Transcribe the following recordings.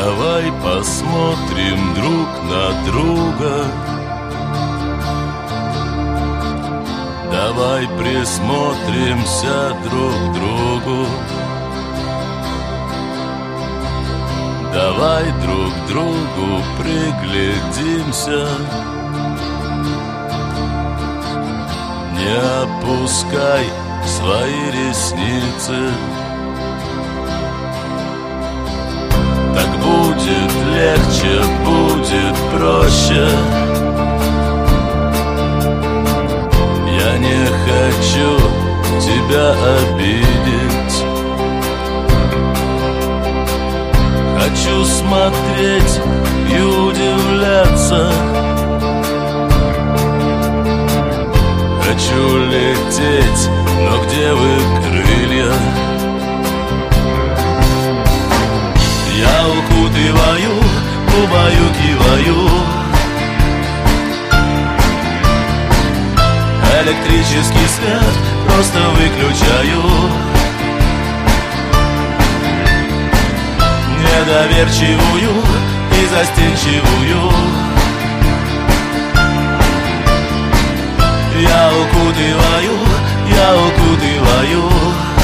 Давай посмотрим друг на друга. Давай присмотримся друг к другу. Давай друг к другу приглядимся. Не опускай свои ресницы. Так будет легче, будет проще. Я не хочу тебя обидеть. Хочу смотреть и удивляться. Хочу лететь, но где вы, крылья? Я укутываю, убаюкиваю. Электрический свет просто выключаю. Недоверчивую и застенчивую я укутываю, я укутываю.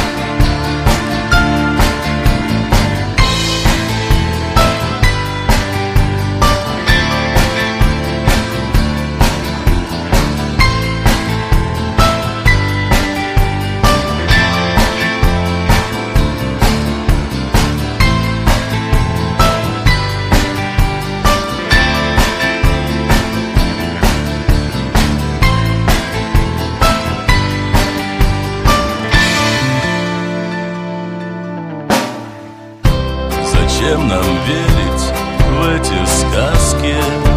Зачем нам верить в эти сказки?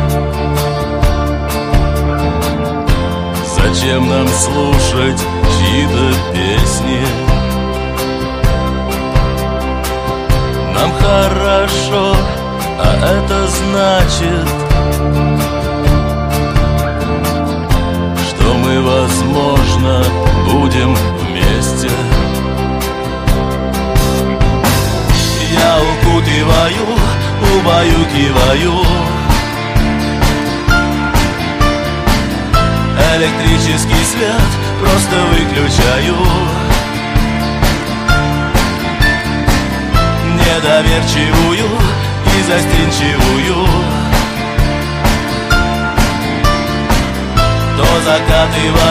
Зачем нам слушать чьи-то песни? Нам хорошо, а это значит, что мы, возможно, будем вместе. Я укутываю, убаюкиваю. Электрический свет просто выключаю. Недоверчивую и застенчивую то закатываю.